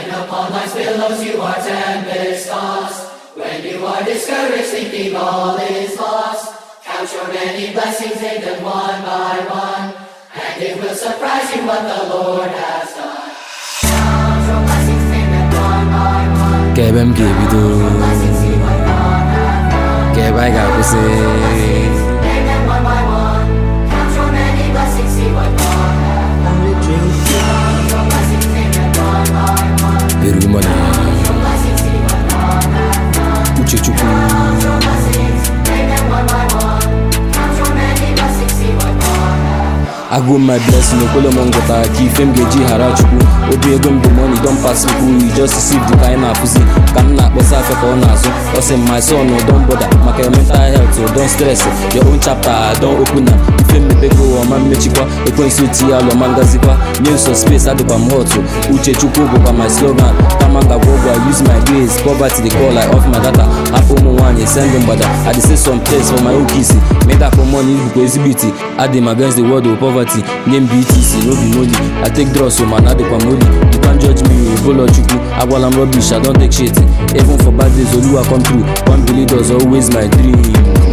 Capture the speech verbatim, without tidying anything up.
When upon life's billows you are tempest-tossed, when you are discouraged thinking all is lost, count your many blessings, name them one by one, and it will surprise you what the Lord has done. Count your blessings, name them one by one. Kebem kebido, kebai gabuse. Name them one by one. Count your many blessings, see what God has done. Count your blessings, name them one by one. Birumana, Count your blessings, see what God has done. uchechuku. Count your blessings, name them one by one. Count your many blessings, see what God has done. I go my blessing, no kolo mongota, ki fem geji harachuku. Obi egom the money don't pass me cool, you just receive the kind of pussy. Can not boss after corners, or say my son, no don't bother. My mental health, so don't stress it. Your own chapter, don't open up. If you me go or man mechikwa, a coin city, alo mangazikwa. New so space, I do come hot, uche chuku go my slogan. Kamanga go, I use my grace, poverty the call, I off my data. Apple one, you send them bother. I say some place for my own kissy. Made up for money, you go exhibit it. Add them against the world of poverty. Name B T C, no be money. I take drugs, so man, I do money. You can't judge me, you follow chuku. I while I'm rubbish, I don't take shit. Even for bad days, Oluwa come through. One billion dollars always my dream.